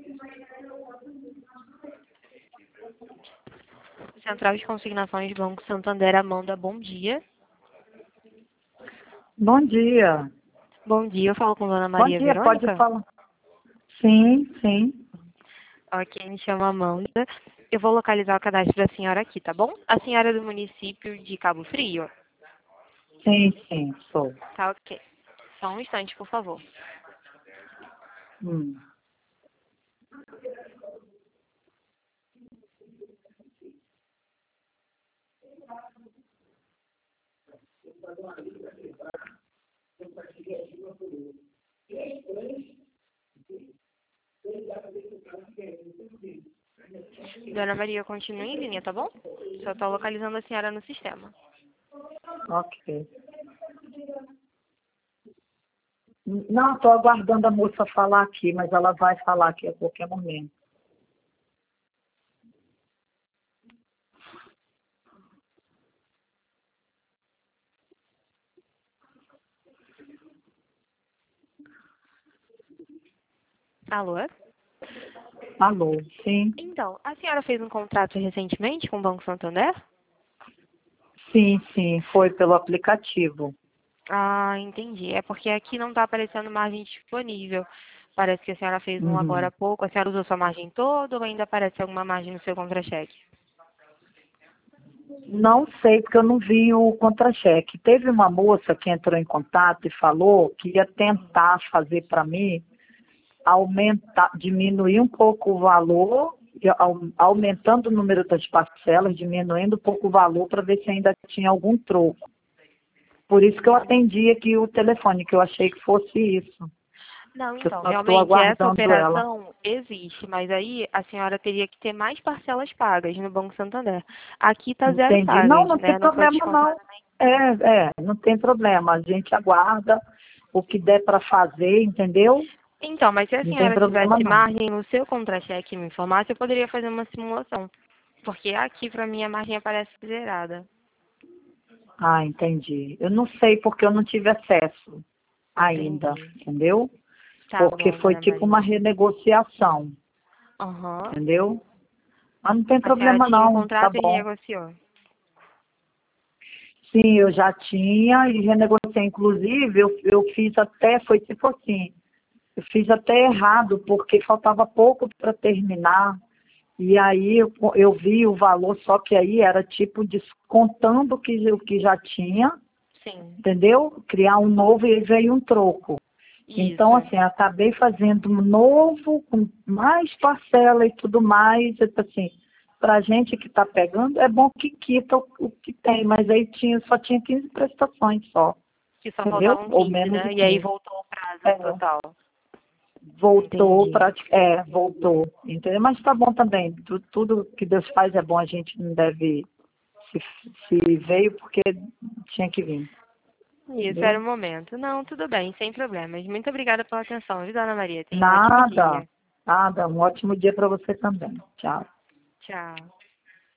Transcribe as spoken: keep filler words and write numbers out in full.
Central de Consignações Banco Santander, Amanda, bom dia. Bom dia. Bom dia, eu falo com a Dona Bom Maria dia, pode Verônica? falar. Sim, sim. Ok, me chamo Amanda. Eu vou localizar o cadastro da senhora aqui, tá bom? A senhora é do município de Cabo Frio? Sim, sim, sou. Tá ok. Só um instante, por favor. Hum. Dona Maria, continue em linha, tá bom? Só tô localizando a senhora no sistema. Ok. Não, estou aguardando a moça falar aqui, mas ela vai falar aqui a qualquer momento. Alô? Alô, sim. Então, a senhora fez um contrato recentemente com o Banco Santander? Sim, sim, foi pelo aplicativo. Ah, entendi. É porque aqui não está aparecendo margem disponível. Parece que a senhora fez um agora Uhum. há pouco. A senhora usou sua margem toda ou ainda aparece alguma margem no seu contra-cheque? Não sei, porque eu não vi o contra-cheque. Teve uma moça que entrou em contato e falou que ia tentar fazer para mim aumentar, diminuir um pouco o valor, e au- aumentando o número das parcelas, diminuindo um pouco o valor para ver se ainda tinha algum troco. Por isso que eu atendi aqui o telefone, que eu achei que fosse isso. Não, Que eu então, só estou realmente essa aguardando ela. operação existe, mas aí a senhora teria que ter mais parcelas pagas no Banco Santander. Aqui está zero Entendi. Não, pagas, não tem né? Não foi problema descontado. não. É, é, não tem problema. A gente aguarda o que der para fazer, entendeu? Então, mas se a Não tem senhora problema tivesse não. margem no seu contra-cheque e me informasse, eu poderia fazer uma simulação. Porque aqui, para mim, a margem aparece zerada. Ah, entendi. Eu não sei porque eu não tive acesso ainda, Entendi. entendeu? Tá Porque bom, foi Dona tipo uma Maria. renegociação, Aham. entendeu? Mas não tem A senhora problema tinha um não, tá contrato e bom. renegociou. Sim, eu já tinha e renegociei. Inclusive, eu, eu fiz até, foi tipo assim, eu fiz até errado, porque faltava pouco para terminar. E aí eu, eu vi o valor, só que aí era tipo descontando o que, o que já tinha, Sim. entendeu? Criar um novo e aí veio um troco. Então, Isso. assim, eu acabei fazendo um novo, com mais parcela e tudo mais, assim, para a gente que está pegando, é bom que quita o, o que tem, mas aí tinha, só tinha quinze prestações só, Que só entendeu? faltavam Ou quinze, menos de né? E aí quinze. voltou o prazo É, total. voltou, Entendi. pra, é, voltou, entendeu? Mas tá bom também, tu, tudo que Deus faz é bom, a gente não deve, se, se veio porque tinha que vir, Isso era entendeu? o momento. Não, tudo bem, sem problemas. Muito obrigada pela atenção, viu, Dona Maria? Tenha um ótimo Nada, dia. nada, um ótimo dia para você também. Tchau. Tchau.